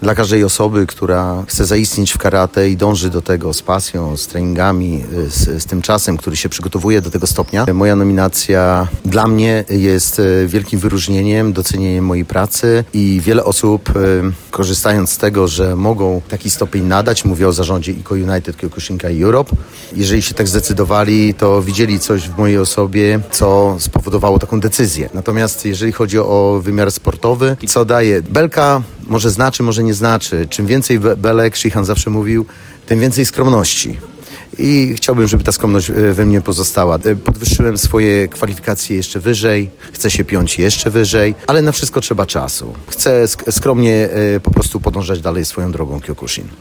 Dla każdej osoby, która chce zaistnieć w karate i dąży do tego z pasją, z treningami, z tym czasem, który się przygotowuje do tego stopnia, moja nominacja dla mnie jest wielkim wyróżnieniem, docenieniem mojej pracy i wiele osób, korzystając z tego, że mogą taki stopień nadać, mówię o zarządzie IKO United Kyokushinkai Europe, jeżeli się tak zdecydowali, to widzieli coś w mojej osobie, co spowodowało taką decyzję. Natomiast jeżeli chodzi o wymiar sportowy, co daje? Belka może znaczy, może nie znaczy. Czym więcej belek, Shihan zawsze mówił, tym więcej skromności. I chciałbym, żeby ta skromność we mnie pozostała. Podwyższyłem swoje kwalifikacje jeszcze wyżej, chcę się piąć jeszcze wyżej, ale na wszystko trzeba czasu. Chcę skromnie po prostu podążać dalej swoją drogą Kyokushin.